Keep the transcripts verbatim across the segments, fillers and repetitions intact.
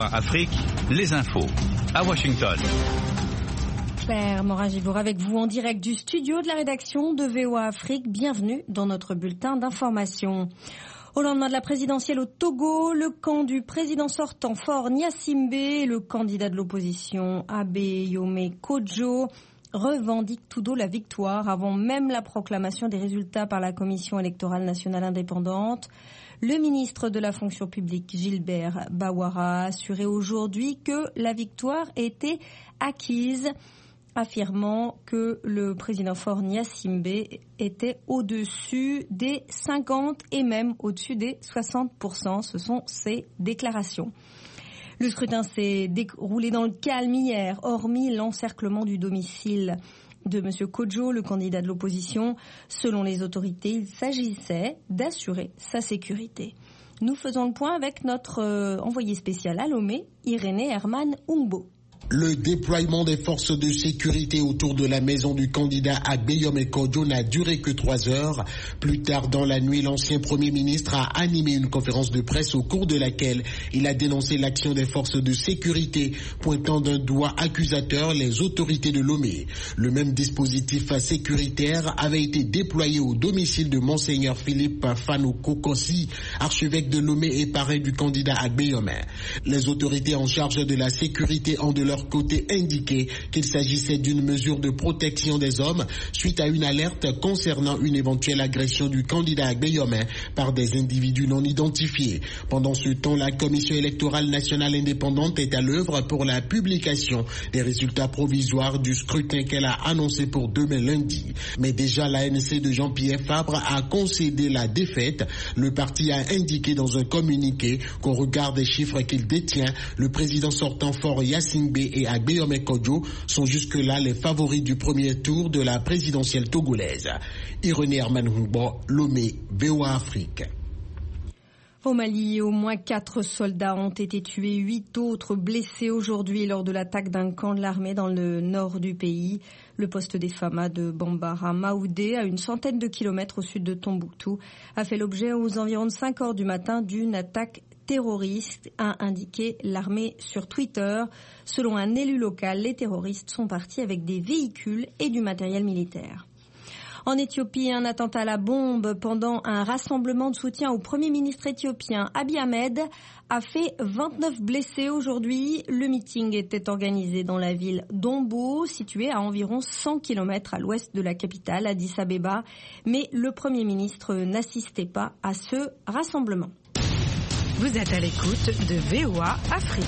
Afrique, les infos à Washington. Claire Morin-Givour avec vous en direct du studio de la rédaction de V O A Afrique. Bienvenue dans notre bulletin d'information. Au lendemain de la présidentielle au Togo, le camp du président sortant Faure Gnassingbé et le candidat de l'opposition Abeyome Kodjo revendiquent tous deux la victoire avant même la proclamation des résultats par la Commission électorale nationale indépendante. Le ministre de la fonction publique Gilbert Bawara a assuré aujourd'hui que la victoire était acquise, affirmant que le président Faure Gnassingbé était au-dessus des cinquante et même au-dessus des soixante pour cent. Ce sont ses déclarations. Le scrutin s'est déroulé dans le calme hier, hormis l'encerclement du domicile de M. Kodjo, le candidat de l'opposition. Selon les autorités, il s'agissait d'assurer sa sécurité. Nous faisons le point avec notre euh, envoyé spécial à Lomé, Irénée Herman Ungbo. Le déploiement des forces de sécurité autour de la maison du candidat Abeyome Kodjo n'a duré que trois heures. Plus tard dans la nuit, l'ancien Premier ministre a animé une conférence de presse au cours de laquelle il a dénoncé l'action des forces de sécurité, pointant d'un doigt accusateur les autorités de Lomé. Le même dispositif sécuritaire avait été déployé au domicile de Monseigneur Philippe Fano Kokosi, archevêque de Lomé et parrain du candidat Abeyome. Les autorités en charge de la sécurité ont de leur côté indiqué qu'il s'agissait d'une mesure de protection des hommes suite à une alerte concernant une éventuelle agression du candidat Abeyome par des individus non identifiés. Pendant ce temps, la Commission électorale nationale indépendante est à l'œuvre pour la publication des résultats provisoires du scrutin qu'elle a annoncé pour demain lundi. Mais déjà, l'A N C de Jean-Pierre Fabre a concédé la défaite. Le parti a indiqué dans un communiqué qu'au regard des chiffres qu'il détient, le président sortant Faure Gnassingbé et Abeyome Kodjo sont jusque-là les favoris du premier tour de la présidentielle togolaise. Irénée Herman Ungbo, Lomé, V O A Afrique. Au Mali, au moins quatre soldats ont été tués, huit autres blessés aujourd'hui lors de l'attaque d'un camp de l'armée dans le nord du pays. Le poste des Fama de Bambara Maoudé, à une centaine de kilomètres au sud de Tombouctou, a fait l'objet aux environs de cinq heures du matin d'une attaque terroriste, a indiqué l'armée sur Twitter. Selon un élu local, les terroristes sont partis avec des véhicules et du matériel militaire. En Éthiopie, un attentat à la bombe pendant un rassemblement de soutien au Premier ministre éthiopien Abiy Ahmed a fait vingt-neuf blessés aujourd'hui. Le meeting était organisé dans la ville d'Ombo, située à environ cent kilomètres à l'ouest de la capitale, Addis Abeba. Mais le Premier ministre n'assistait pas à ce rassemblement. Vous êtes à l'écoute de V O A Afrique.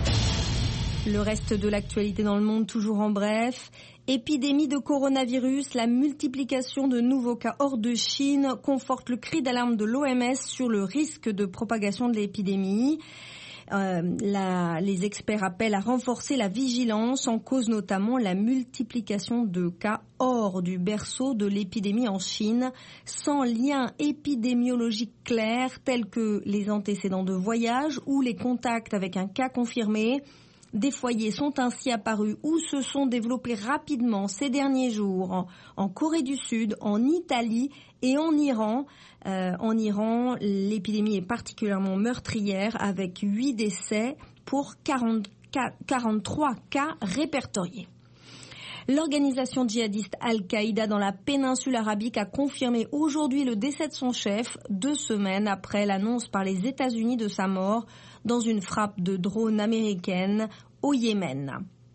Le reste de l'actualité dans le monde, toujours en bref. Épidémie de coronavirus, la multiplication de nouveaux cas hors de Chine conforte le cri d'alarme de l'O M S sur le risque de propagation de l'épidémie. Euh, la, les experts appellent à renforcer la vigilance, en cause notamment la multiplication de cas hors du berceau de l'épidémie en Chine, sans lien épidémiologique clair, tels que les antécédents de voyage ou les contacts avec un cas confirmé. Des foyers sont ainsi apparus ou se sont développés rapidement ces derniers jours en, en Corée du Sud, en Italie et en Iran. Euh, en Iran, l'épidémie est particulièrement meurtrière avec huit décès pour quarante, quarante-trois cas répertoriés. L'organisation djihadiste Al-Qaïda dans la péninsule arabique a confirmé aujourd'hui le décès de son chef, deux semaines après l'annonce par les États-Unis de sa mort dans une frappe de drone américaine au Yémen.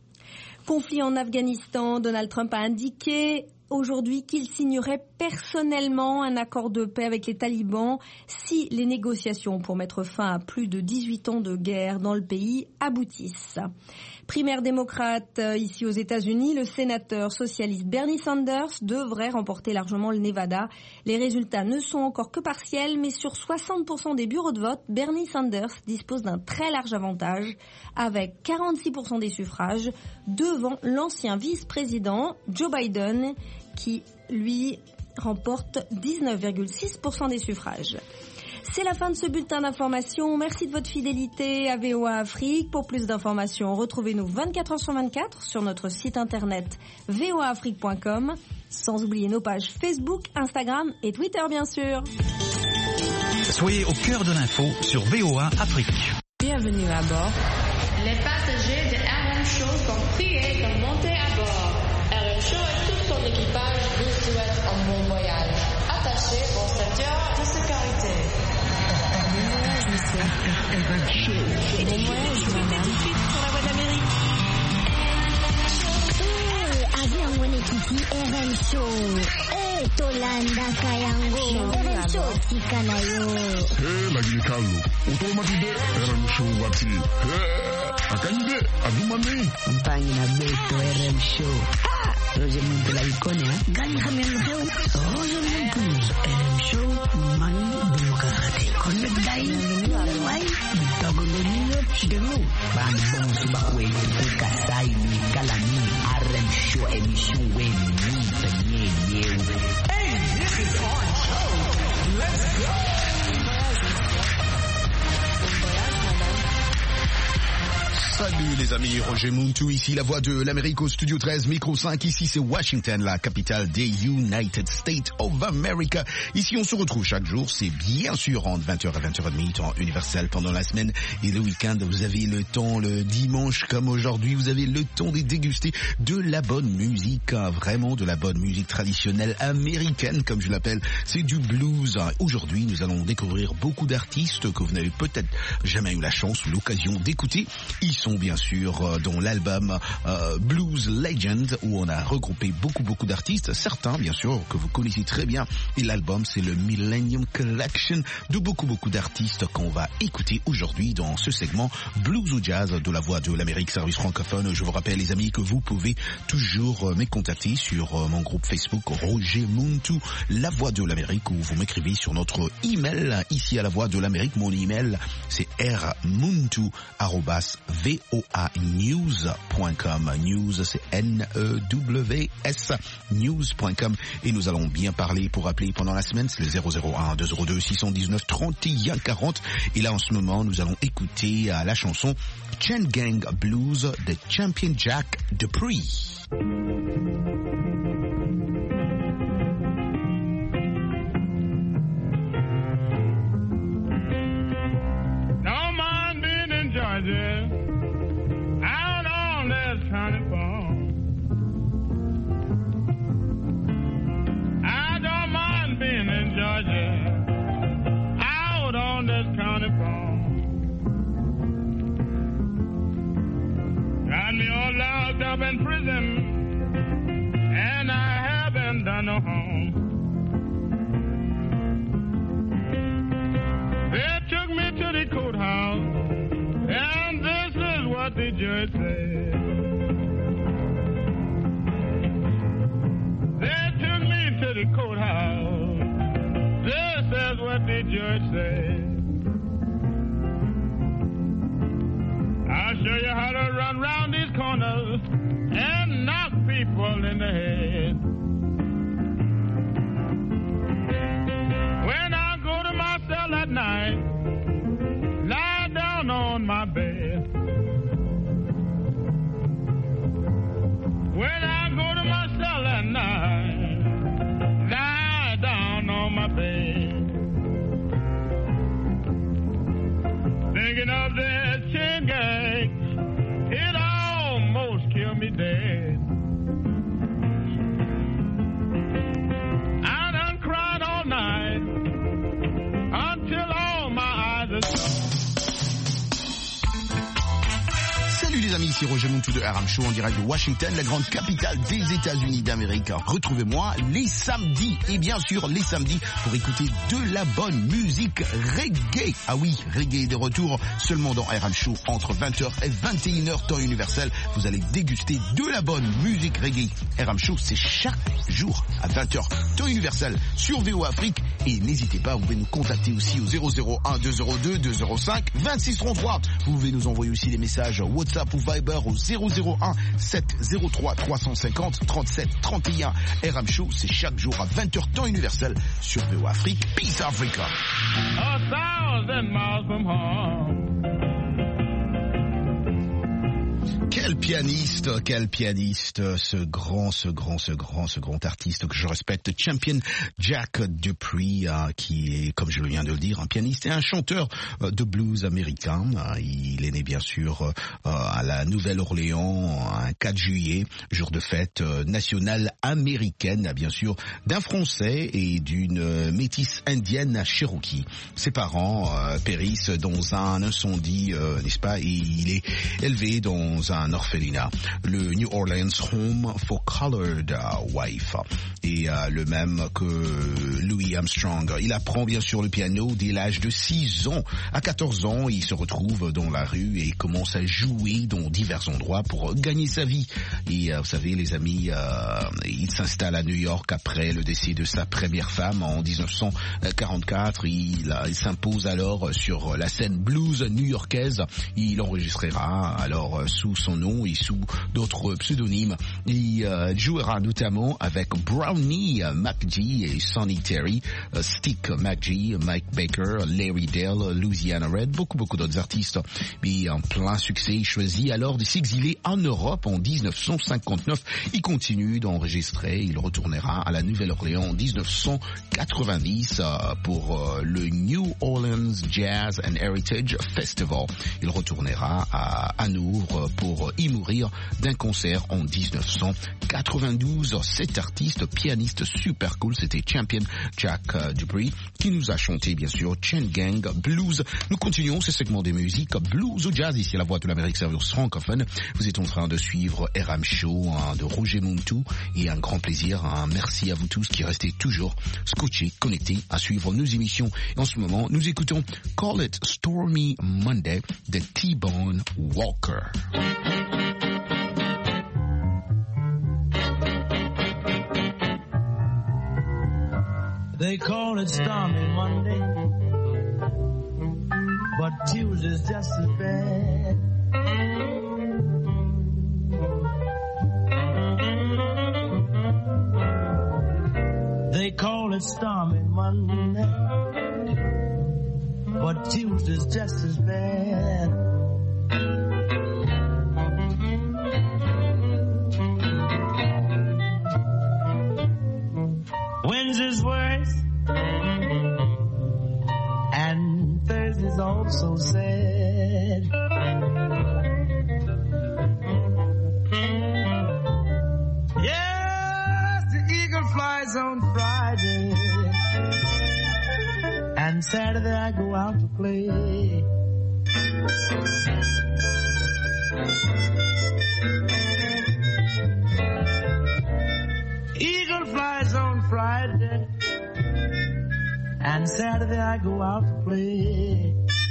Conflit en Afghanistan, Donald Trump a indiqué aujourd'hui qu'il signerait personnellement un accord de paix avec les talibans si les négociations pour mettre fin à plus de dix-huit ans de guerre dans le pays aboutissent. Primaire démocrate ici aux États-Unis, le sénateur socialiste Bernie Sanders devrait remporter largement le Nevada. Les résultats ne sont encore que partiels, mais sur soixante pour cent des bureaux de vote, Bernie Sanders dispose d'un très large avantage avec quarante-six pour cent des suffrages devant l'ancien vice-président Joe Biden qui, lui, remporte dix-neuf virgule six pour cent des suffrages. C'est la fin de ce bulletin d'information. Merci de votre fidélité à V O A Afrique. Pour plus d'informations, retrouvez-nous vingt-quatre heures sur vingt-quatre sur notre site internet v o a afrique point com, sans oublier nos pages Facebook, Instagram et Twitter bien sûr. Soyez au cœur de l'info sur V O A Afrique. Bienvenue à bord. Les passagers de R M Show sont priés de monter à bord. R M Show et tout son équipage vous souhaitent un bon voyage. Attachez vos ceintures de sécurité. R M Show. Bon voyage, madame. Tout de suite sur la voie d'Amérique. Avion mwenyekiti R M Show. Eh, Tolanda Kayango. R M Show tikanayo. Eh, lagi kalu. Utomatide R M Show wati. Eh, akande adumani. Mpangi na beto R M Show. Ah, Roger Muntu la ikonia. Gani kami mheu. Roger Muntu R M Show mani demokrati. Connect dai. Wai. Bitagolonyo chidemu. Bang bong subakwe kasai ni kalani R M Show emission when you penye yeu. Hey, this is our show. Let's go. Salut les amis, Roger Muntu ici, la voix de l'Amérique au studio treize, micro cinq, ici c'est Washington, la capitale des United States of America. Ici on se retrouve chaque jour, c'est bien sûr entre vingt heures et vingt heures trente, temps universel pendant la semaine et le week-end. Vous avez le temps, le dimanche comme aujourd'hui, vous avez le temps de déguster de la bonne musique, hein, vraiment de la bonne musique traditionnelle américaine comme je l'appelle, c'est du blues. Aujourd'hui nous allons découvrir beaucoup d'artistes que vous n'avez peut-être jamais eu la chance ou l'occasion d'écouter. Ils sont bien sûr dans l'album euh, Blues Legend où on a regroupé beaucoup beaucoup d'artistes, certains bien sûr que vous connaissez très bien, et l'album c'est le Millennium Collection de beaucoup beaucoup d'artistes qu'on va écouter aujourd'hui dans ce segment Blues ou Jazz de la voix de l'Amérique service francophone. Je vous rappelle les amis que vous pouvez toujours me contacter sur mon groupe Facebook Roger Muntu, la voix de l'Amérique, où vous m'écrivez sur notre email ici à la voix de l'Amérique. Mon email c'est rmuntu arobase v o a news point com. News c'est N E W S news point com, et nous allons bien parler. Pour appeler pendant la semaine c'est le zéro zéro un deux zéro deux six un neuf trente et un quarante, et là en ce moment nous allons écouter la chanson Chain Gang Blues de Champion Jack Dupree. No man being in Georgia, out on this county farm. I don't mind being in Georgia, out on this county farm. Got me all locked up in prison, and I haven't done no harm. They took me to the courthouse, and this is what the judge said. They took me to the courthouse, this is what the judge said. I'll show you how to run round these corners and knock people in the head. When I go to my cell at night, lie down on my bed. When I go to my cell at night, lie down on my bed. Thinking of that chain gang, it almost killed me dead. I done cried all night until all my eyes are gone. Salut les amis, ici Roger Muntu de R M Show en direct de Washington, la grande capitale des États-Unis d'Amérique. Retrouvez-moi les samedis, et bien sûr les samedis pour écouter de la bonne musique reggae. Ah oui, reggae est de retour seulement dans R M Show entre vingt heures et vingt et une heures temps universel. Vous allez déguster de la bonne musique reggae. R M Show c'est chaque jour à vingt heures temps universel sur V O Afrique, et n'hésitez pas, vous pouvez nous contacter aussi au zéro zéro un deux zéro deux deux zéro cinq vingt-six trente-trois. Vous pouvez nous envoyer aussi des messages WhatsApp ou Viber au zéro zéro un sept zéro trois trois cent cinquante trente-sept trente et un. R M Show c'est chaque jour à vingt heures temps universel sur V O Afrique. Peace Africa. A thousand miles from home. Quel pianiste, quel pianiste, ce grand, ce grand, ce grand, ce grand artiste que je respecte, Champion Jack Dupree, euh, qui est, comme je viens de le dire, un pianiste et un chanteur euh, de blues américain. Euh, il est né bien sûr euh, à la Nouvelle-Orléans un quatre juillet, jour de fête euh, nationale américaine, bien sûr, d'un Français et d'une euh, métisse indienne Cherokee. Ses parents euh, périssent dans un incendie, euh, n'est-ce pas, et il est élevé dans un orphelinat, le New Orleans Home for Colored Wife, et euh, le même que Louis Armstrong. Il apprend bien sûr le piano dès l'âge de six ans. À quatorze ans, il se retrouve dans la rue et commence à jouer dans divers endroits pour gagner sa vie. Et euh, vous savez les amis, euh, il s'installe à New York après le décès de sa première femme en dix-neuf cent quarante-quatre. Il, il s'impose alors sur la scène blues new-yorkaise. Il enregistrera alors sous son nom et sous d'autres pseudonymes. Il euh, jouera notamment avec Brownie McGee et Sonny Terry, uh, Stick McGee, Mike Baker, Larry Dale, Louisiana Red, beaucoup beaucoup d'autres artistes. Mais en plein succès, il choisit alors de s'exiler en Europe en dix-neuf cent cinquante-neuf. Il continue d'enregistrer. Il retournera à la Nouvelle-Orléans en dix-neuf cent quatre-vingt-dix uh, pour uh, le New Orleans Jazz and Heritage Festival. Il retournera à Hanovre pour y mourir d'un cancer en dix-neuf cent quatre-vingt-douze. Cet artiste, pianiste super cool, c'était Champion Jack Dupree qui nous a chanté bien sûr Chain Gang Blues. Nous continuons ce segment des musiques blues ou jazz ici à la Voix de l'Amérique service francophone. Vous êtes en train de suivre R M Show hein, de Roger Muntu et un grand plaisir. Hein, merci à vous tous qui restez toujours scotchés, connectés à suivre nos émissions. Et en ce moment, nous écoutons Call It Stormy Monday de T-Bone Walker. They call it stormy Monday, but Tuesday's just as bad. They call it stormy Monday, but Tuesday's just as bad. Wednesday's worse, and Thursday's also sad. Yes, the eagle flies on Friday, and Saturday I go out to play. Eagle flies on Friday, and Saturday I go out to play.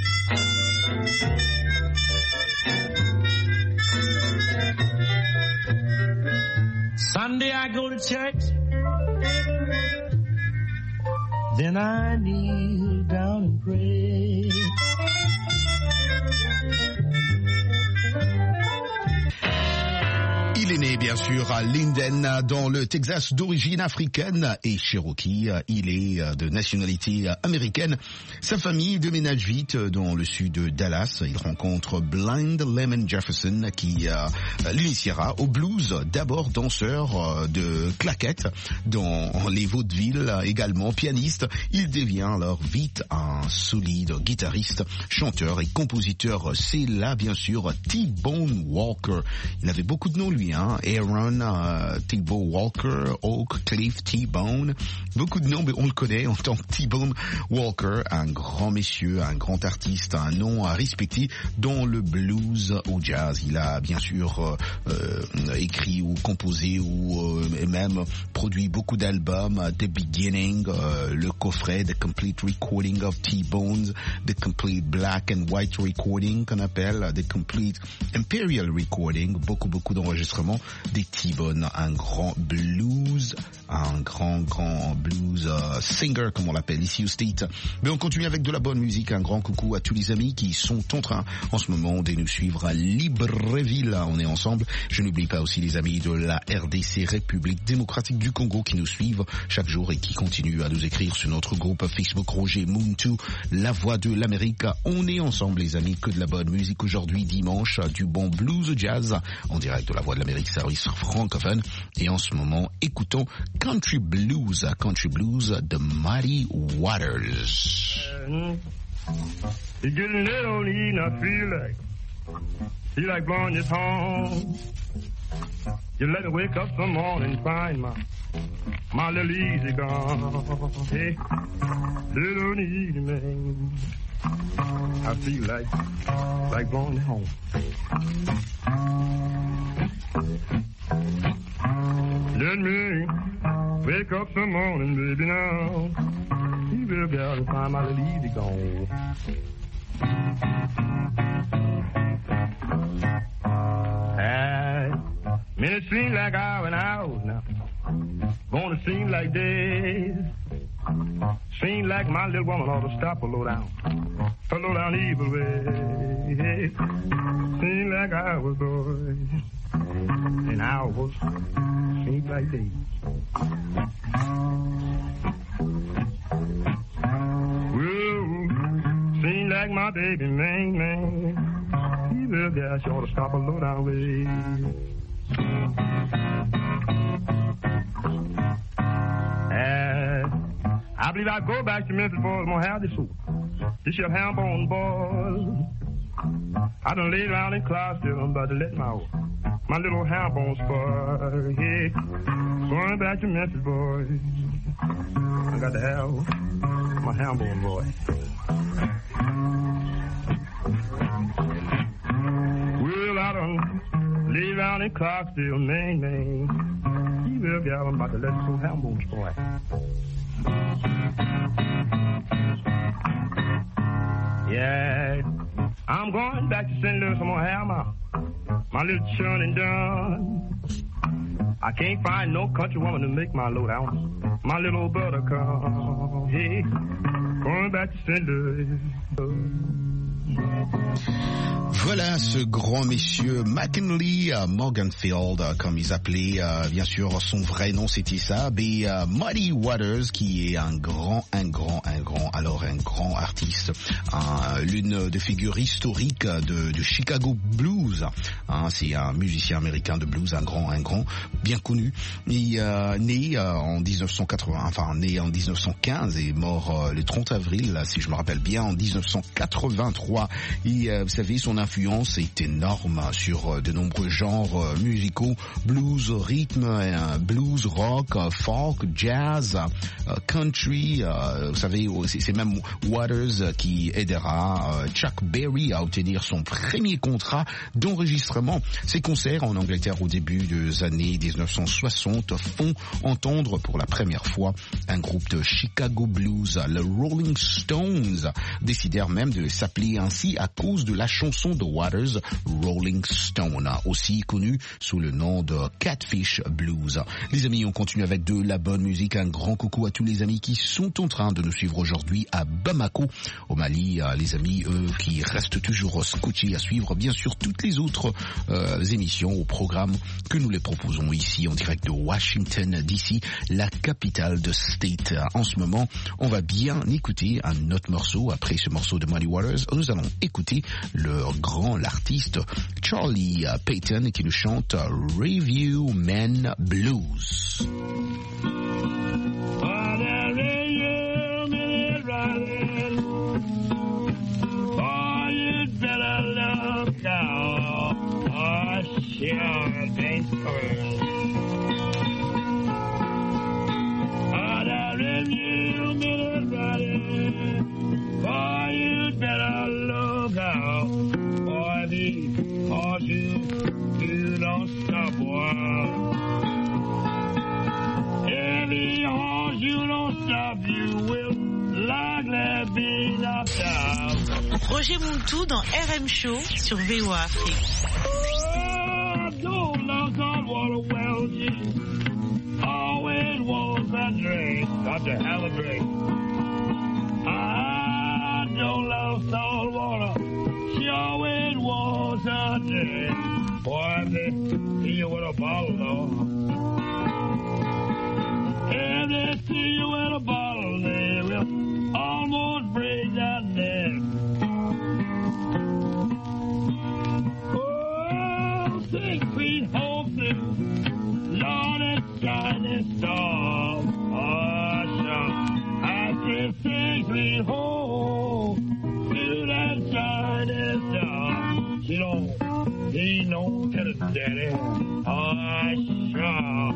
Sunday I go to church, then I kneel down and pray. Il est né bien sûr à Linden dans le Texas d'origine africaine et Cherokee. Il est de nationalité américaine. Sa famille déménage vite dans le sud de Dallas. Il rencontre Blind Lemon Jefferson qui euh, l'initiera au blues, d'abord danseur de claquettes dans les vaudevilles, également pianiste. Il devient alors vite un solide guitariste, chanteur et compositeur. C'est là bien sûr T-Bone Walker. Il avait beaucoup de noms lui. Hein, Aaron, uh, T-Bone Walker, Oak, Cliff, T-Bone, beaucoup de noms, mais on le connaît en tant que T-Bone Walker, un grand monsieur, un grand artiste, un nom à respecter dans le blues au jazz. Il a bien sûr euh, écrit ou composé ou euh, même produit beaucoup d'albums, The Beginning, euh, le coffret The Complete Recording of T-Bones, The Complete Black and White Recording qu'on appelle The Complete Imperial Recording, beaucoup beaucoup d'enregistrements enregistrement des T-Bone, un grand blues, un grand, grand blues uh, singer, comme on l'appelle ici au State. Mais on continue avec de la bonne musique. Un grand coucou à tous les amis qui sont en train, en ce moment, de nous suivre à Libreville. On est ensemble. Je n'oublie pas aussi les amis de la R D C, République démocratique du Congo, qui nous suivent chaque jour et qui continuent à nous écrire sur notre groupe Facebook Roger Muntu, la voix de l'Amérique. On est ensemble les amis, que de la bonne musique aujourd'hui, dimanche, du bon blues jazz, en direct de la voix de l'Amérique, service francophone. Et en ce moment, écoutons Country Blues, Country Blues de Muddy Waters. You get a little eating, I feel like, feel like blowing your tongue. You let me wake up some morning, find my, my little easy gone. Hey, little easy man, I feel like, like blowing it home. Let me wake up some morning, baby, now. You will be able to find my little easy gone. Hey, man, it seems like hours and hours now. Gonna seem like days. Seems like my little woman ought to stop a low down, a low down evil way. Seems like hours, boy, and hours seems like days. Seems like my baby, man, man, he will guess you ought to stop a low down way. And I believe I'll go back to Memphis, boys, I'm gonna have this soup. This your ham bone, boys. I done laid around in Clarksville, I'm about to let my, my little ham bone spoil. Yeah, going back to Memphis, boys. I got to have my ham bone, boy. Well, I done lay around in Clarksville, man, man. He will be out, I'm about to let some ham bones spoil. Yeah, I'm going back to Saint Louis, I'm gonna have my, my little churning done. I can't find no country woman to make my load out. My little buttercup, hey, going back to Saint Louis. Voilà ce grand monsieur McKinley uh, Morganfield, uh, comme ils appelaient, uh, bien sûr, son vrai nom c'était ça, mais uh, Muddy Waters, qui est un grand, un grand, un grand, alors un grand artiste, uh, l'une des figures historiques de, de Chicago Blues. Uh, c'est un musicien américain de blues, un grand, un grand, bien connu. Il uh, né uh, en dix-neuf cent quatre-vingts, enfin né en dix-neuf cent quinze et mort uh, le trente avril, si je me rappelle bien, en dix-neuf cent quatre-vingt-trois. Et uh, vous savez, son influence est énorme sur de nombreux genres musicaux, blues, rythme, blues, rock, folk, jazz, country. Vous savez, c'est même Waters qui aidera Chuck Berry à obtenir son premier contrat d'enregistrement. Ses concerts en Angleterre au début des années dix-neuf cent soixante font entendre pour la première fois un groupe de Chicago Blues, le Rolling Stones, décidèrent même de s'appeler ainsi à cause de la chanson de Waters, Rolling Stone, aussi connu sous le nom de Catfish Blues. Les amis, on continue avec de la bonne musique. Un grand coucou à tous les amis qui sont en train de nous suivre aujourd'hui à Bamako, au Mali. Les amis, eux, qui restent toujours scotchés à suivre, bien sûr, toutes les autres euh, émissions au programme que nous les proposons ici en direct de Washington D C, la capitale de State. En ce moment, on va bien écouter un autre morceau. Après ce morceau de Muddy Waters, nous allons écouter le grand, l'artiste Charlie Payton qui nous chante Review Men Blues. Cause you, you don't stop, boy. Every horse you don't stop, you will likely be knocked out. Roger Muntu dans R M Show sur V O A Afrique. Oh, sure love saltwater. Well, she always was a drink. Got to have a drink. I don't love saltwater. She always was a drink. Boy, if they see you with a bottle, though. If they see you with a bottle, they will almost break that neck. Oh, sing sweet home blues, Lord, it's shining star. Oh, sure, I can sing sweet home to that shining star. She don't, he don't tell it, daddy. Oh, sure.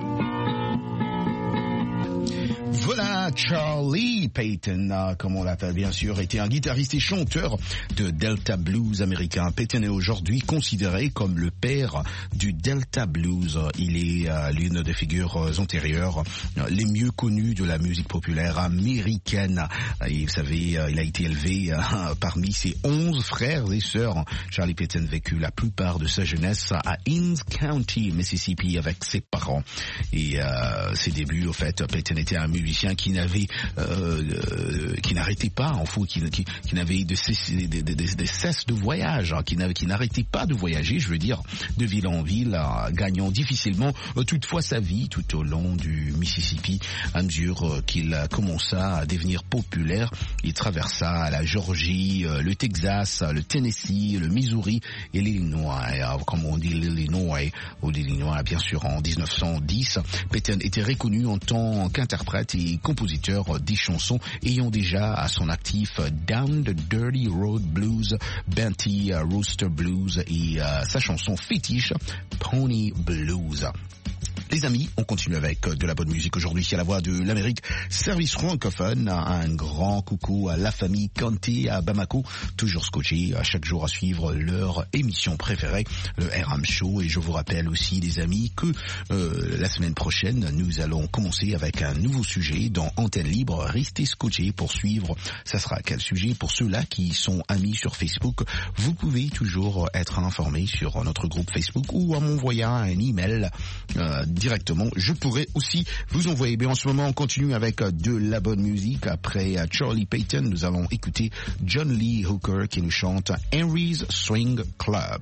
Voilà, Charlie Payton, comme on l'appelle bien sûr, était un guitariste et chanteur de Delta Blues américain. Payton est aujourd'hui considéré comme le père du Delta Blues. Il est euh, l'une des figures antérieures euh, les mieux connues de la musique populaire américaine. Et vous savez, euh, il a été élevé euh, parmi ses onze frères et sœurs. Charlie Payton vécut la plupart de sa jeunesse à Innes County, Mississippi, avec ses parents. Et euh, ses débuts, au fait, Payton était un musicien qui n'avait, euh, euh, qui n'arrêtait pas, en fait, qui, qui, qui n'avait de cesse de, de, de, de, cesse de voyage, hein, qui, qui n'arrêtait pas de voyager, je veux dire, de ville en ville, euh, gagnant difficilement euh, toutefois sa vie tout au long du Mississippi. À mesure euh, qu'il commença à devenir populaire, il traversa la Géorgie, euh, le Texas, le Tennessee, le Missouri et l'Illinois. Euh, comme on dit l'Illinois ou l'Illinois, bien sûr, en dix-neuf cent dix, Payton était reconnu en tant qu'interprète et compositeur des chansons ayant déjà à son actif Down the Dirty Road Blues, Benty Rooster Blues et euh, sa chanson fétiche Pony Blues. Les amis, on continue avec de la bonne musique aujourd'hui à la voix de l'Amérique, service francophone. Un grand coucou à la famille Kanté à Bamako, toujours scotché à chaque jour à suivre leur émission préférée, le R M Show. Et je vous rappelle aussi, les amis, que euh, la semaine prochaine, nous allons commencer avec un nouveau sujet dans Antenne Libre. Restez scotchés pour suivre. Ça sera quel sujet? Pour ceux-là qui sont amis sur Facebook, vous pouvez toujours être informés sur notre groupe Facebook ou en m'envoyant un email euh, directement. Je pourrais aussi vous envoyer. Mais en ce moment, on continue avec de la bonne musique. Après Charlie Payton, nous allons écouter John Lee Hooker qui nous chante Henry's Swing Club.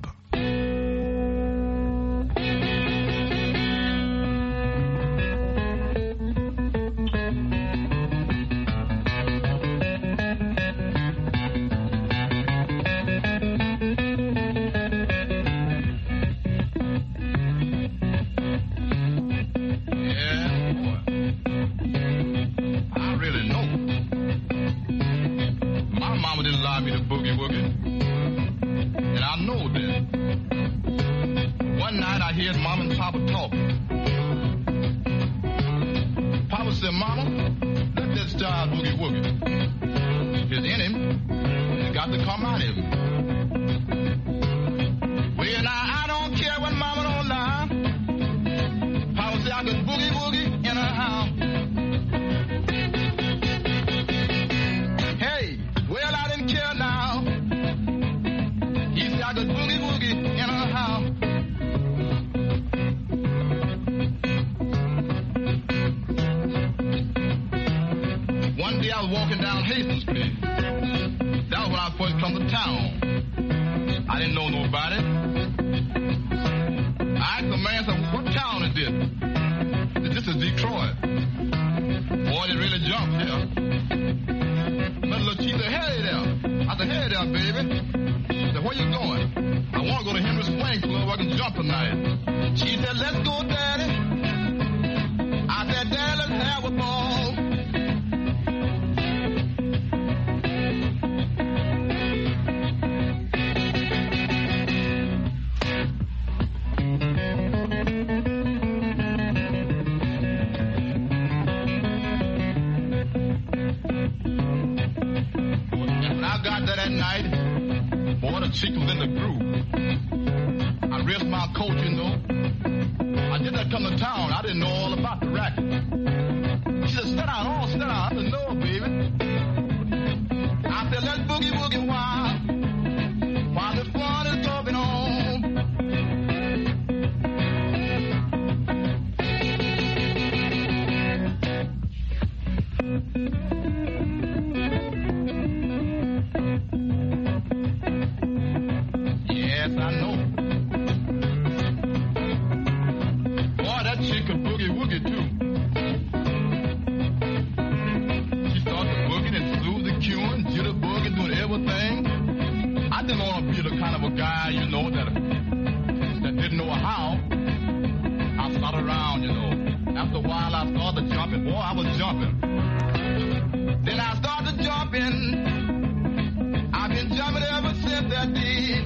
I was jumping. Then I started jumping. I've been jumping ever since that day.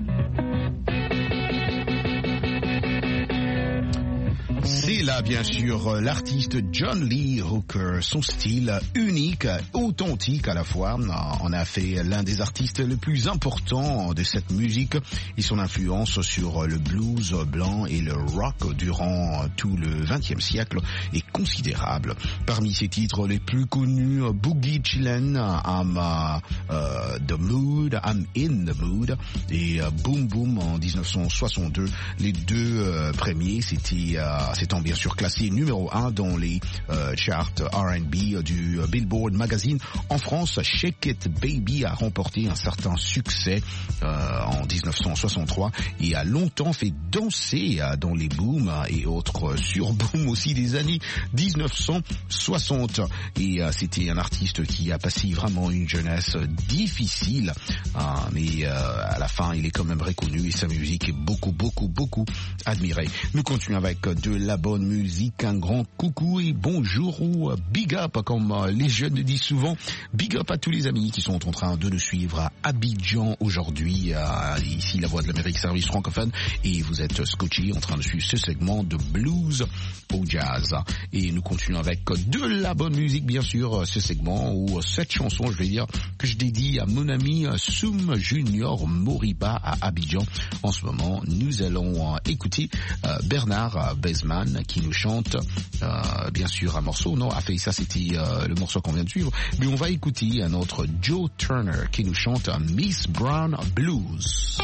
C'est là bien sûr l'artiste John Lee Hooker, son style unique, authentique à la fois. On a fait l'un des artistes les plus importants de cette musique et son influence sur le blues blanc et le rock durant tout le vingtième siècle est considérable. Parmi ses titres les plus connus, Boogie Chillin', I'm uh, The Mood, I'm In The Mood et uh, Boom Boom en dix-neuf cent soixante-deux. Les deux uh, premiers, c'était uh, s'étant bien sûr classé numéro un dans les euh, charts R and B du euh, Billboard Magazine. En France, Shake It Baby a remporté un certain succès euh, en dix-neuf cent soixante-trois et a longtemps fait danser euh, dans les booms et autres surbooms aussi des années dix-neuf cent soixante. Et euh, c'était un artiste qui a passé vraiment une jeunesse difficile, hein, mais euh, à la fin, il est quand même reconnu et sa musique est beaucoup, beaucoup, beaucoup admirée. Nous continuons avec de la bonne musique, un grand coucou et bonjour ou big up comme les jeunes le disent souvent. Big up à tous les amis qui sont en train de nous suivre à Abidjan aujourd'hui, ici la Voix de l'Amérique service francophone, et vous êtes scotché en train de suivre ce segment de blues au jazz. Et nous continuons avec de la bonne musique bien sûr, ce segment ou cette chanson je vais dire que je dédie à mon ami Soum Junior Moriba à Abidjan. En ce moment nous allons écouter Bernard Bezman qui nous chante euh, bien sûr un morceau, non, a fait ça c'était euh, le morceau qu'on vient de suivre, mais on va écouter un autre Joe Turner qui nous chante Miss Brown Blues.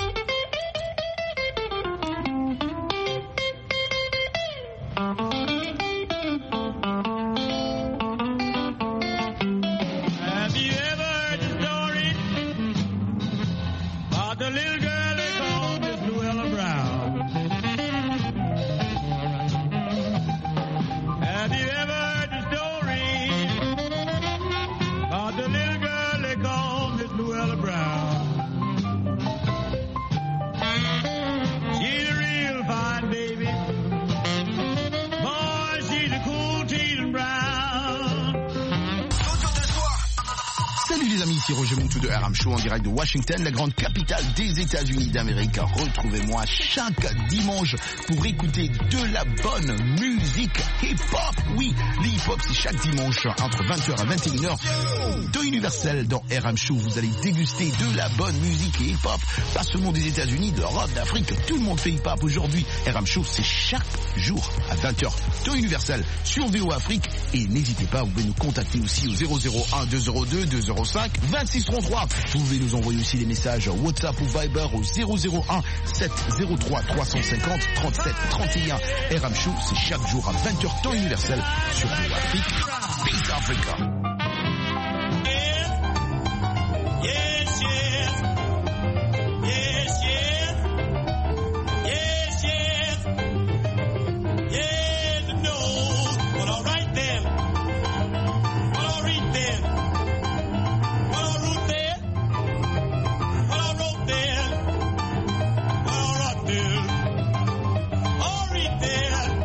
De R M Show en direct de Washington, la grande capitale des États-Unis d'Amérique. Retrouvez-moi chaque dimanche pour écouter de la bonne musique hip-hop. Oui, le hip-hop c'est chaque dimanche entre vingt heures à vingt et une heures. De Universel dans R M Show, vous allez déguster de la bonne musique et hip-hop. Pas seulement des États-Unis, d'Europe, d'Afrique, tout le monde fait hip-hop aujourd'hui. R M Show c'est chaque jour à vingt heures. De Universel sur V O Afrique. Et n'hésitez pas, vous pouvez nous contacter aussi au zéro zéro un deux zéro deux deux zéro cinq vingt-six trente-trois. Vous pouvez nous envoyer aussi des messages WhatsApp ou Viber au zéro zéro un sept zéro trois trois cent cinquante trente-sept trente et un. R M Show, c'est chaque jour à vingt heures temps universel sur V O Afrique, Peace Africa. Yes, yes. Yes, yes. Yes, yes. Yes, no. Well, all right then. Well, all right then. Well, all right then. Well, all right then. Well, all right then. All right then.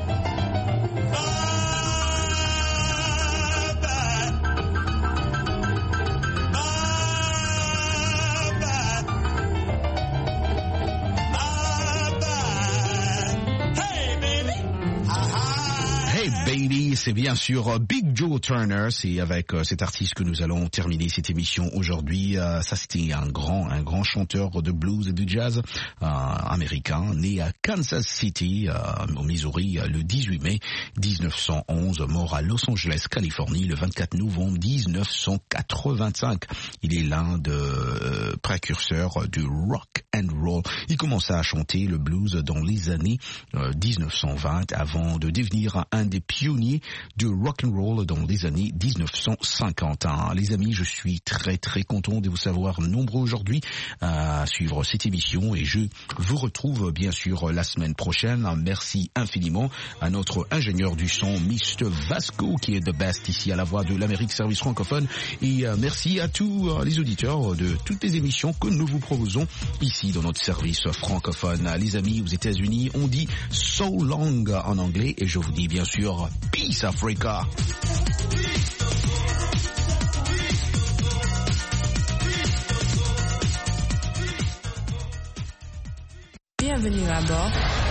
Baby, c'est bien sûr Big Joe Turner. C'est avec euh, cet artiste que nous allons terminer cette émission aujourd'hui. Euh, ça, c'était un grand, un grand chanteur de blues et de jazz euh, américain, né à Kansas City, euh, au Missouri, le dix-huit mai dix-neuf cent onze, mort à Los Angeles, Californie, le vingt-quatre novembre dix-neuf cent quatre-vingt-cinq. Il est l'un des euh, précurseurs du rock and roll. Il commença à chanter le blues dans les années euh, dix-neuf cent vingt, avant de devenir un des pionniers de rock and roll dans les années dix-neuf cent cinquante. Les amis, je suis très très content de vous savoir nombreux aujourd'hui à suivre cette émission et je vous retrouve bien sûr la semaine prochaine. Merci infiniment à notre ingénieur du son, mister Vasco, qui est the best ici à la Voix de l'Amérique service francophone, et merci à tous les auditeurs de toutes les émissions que nous vous proposons ici dans notre service francophone. Les amis, aux États-Unis, on dit so long en anglais et je vous dis bien sûr Peace Africa. Bienvenue à bord.